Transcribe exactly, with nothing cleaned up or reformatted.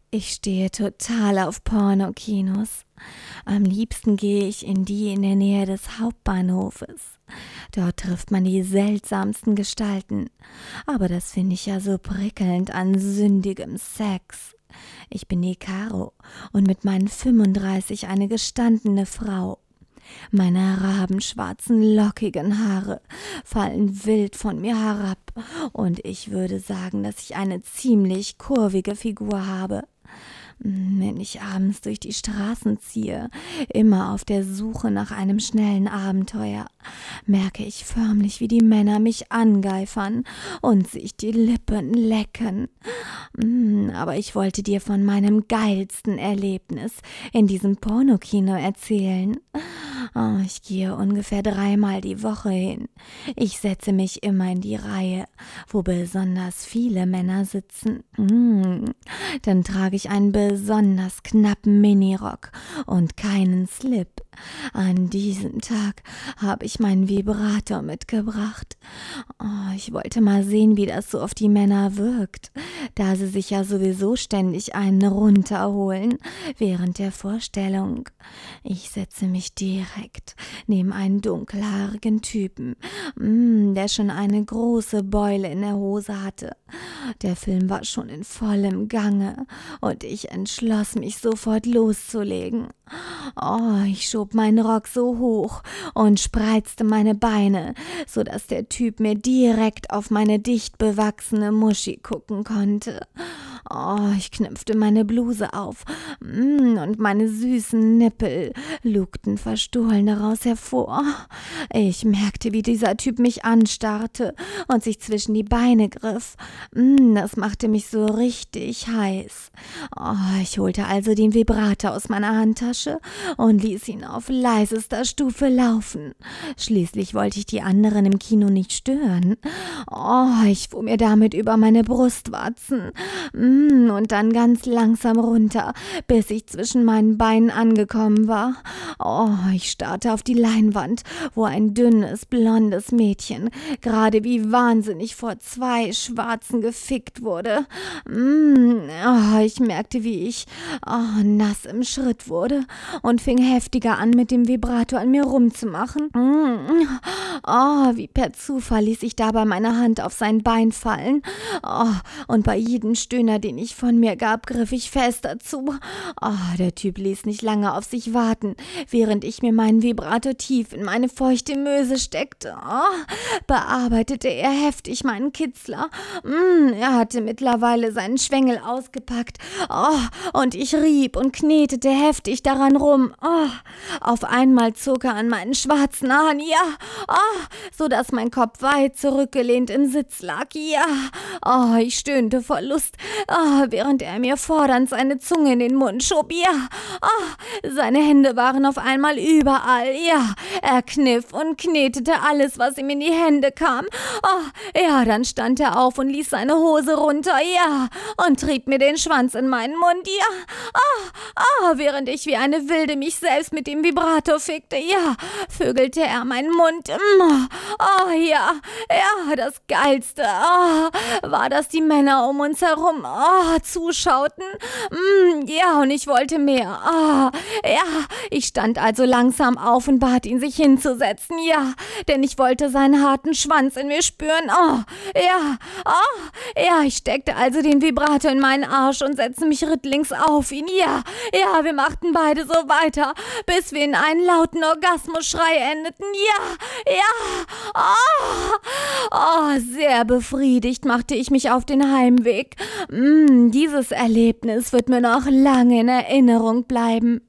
Ich stehe total auf Pornokinos. Am liebsten gehe ich in die in der Nähe des Hauptbahnhofes. Dort trifft man die seltsamsten Gestalten. Aber das finde ich ja so prickelnd an sündigem Sex. Ich bin die Caro und mit meinen fünfunddreißig eine gestandene Frau. Meine rabenschwarzen, lockigen Haare fallen wild von mir herab und ich würde sagen, dass ich eine ziemlich kurvige Figur habe. Wenn ich abends durch die Straßen ziehe, immer auf der Suche nach einem schnellen Abenteuer, merke ich förmlich, wie die Männer mich angeifern und sich die Lippen lecken. Aber ich wollte dir von meinem geilsten Erlebnis in diesem Pornokino erzählen. Oh, ich gehe ungefähr dreimal die Woche hin. Ich setze mich immer in die Reihe, wo besonders viele Männer sitzen. Mm. Dann trage ich einen besonders knappen Minirock und keinen Slip. An diesem Tag habe ich meinen Vibrator mitgebracht. Oh, ich wollte mal sehen, wie das so auf die Männer wirkt, da sie sich ja sowieso ständig einen runterholen während der Vorstellung. Ich setze mich direkt neben einen dunkelhaarigen Typen, mm, der schon eine große Beule in der Hose hatte. Der Film war schon in vollem Gange und ich entschloss mich sofort loszulegen. Oh, ich schob meinen Rock so hoch und spreizte meine Beine, sodass der Typ mir direkt auf meine dicht bewachsene Muschi gucken konnte. Oh, ich knüpfte meine Bluse auf mm, und meine süßen Nippel lugten verstohlen daraus hervor. Ich merkte, wie dieser Typ mich anstarrte und sich zwischen die Beine griff. Mm, das machte mich so richtig heiß. Oh, ich holte also den Vibrator aus meiner Handtasche und ließ ihn auf leisester Stufe laufen. Schließlich wollte ich die anderen im Kino nicht stören. Oh, ich fuhr mir damit über meine Brustwarzen mm, und dann ganz langsam runter, bis ich zwischen meinen Beinen angekommen war. Oh, ich starrte auf die Leinwand, wo ein dünnes, blondes Mädchen gerade wie wahnsinnig vor zwei Schwarzen gefickt wurde. Mm, oh, ich merkte, wie ich oh, nass im Schritt wurde und fing heftiger an, mit dem Vibrator an mir rumzumachen. Mm, oh, wie per Zufall ließ ich dabei meine Hand auf sein Bein fallen. Oh, und bei jedem Stöhner, den ich von mir gab, griff ich fest dazu. Oh, der Typ ließ nicht lange auf sich warten, während ich mir meinen Vibrator tief in meine feuchte Möse steckte. Oh, bearbeitete er heftig meinen Kitzler. Mm, er hatte mittlerweile seinen Schwengel ausgepackt. Oh, und ich rieb und knetete heftig daran rum. Oh, auf einmal zog er an meinen schwarzen Haaren, ja, oh, so dass mein Kopf weit zurückgelehnt im Sitz lag, ja. Oh, ich stöhnte vor Lust, oh, während er mir fordernd seine Zunge in den Mund schob, ja. Oh, seine Hände waren auf einmal überall, ja. Er kniff und knetete alles, was ihm in die Hände kam. Oh, ja, dann stand er auf und ließ seine Hose runter, ja, und trieb mir den Schwanz in meinen Mund, ja. Oh, oh, während ich wie eine Wilde mich selbst mit dem Vibrator fickte, ja, vögelte er meinen Mund. Oh, ja, ja, das Geilste, oh, war, dass die Männer um uns herum, oh, zuschauten. Mm, ja, und ich wollte mehr. Oh, ja, ich stand also langsam auf und bat ihn, sich hinzusetzen, ja, denn ich wollte seinen harten Schwanz in mir spüren. Oh, ja, oh, ja, ich steckte also den Vibrator in meinen Arsch und setzte mich rittlings auf ihn. Ja, ja, wir machten beide so weiter, bis wir in einen lauten Orgasmusschrei endeten. Ja, ja, oh, oh, sehr befriedigt machte ich mich auf den Heimweg. Mm, dieses Erlebnis wird mir noch lange in Erinnerung bleiben.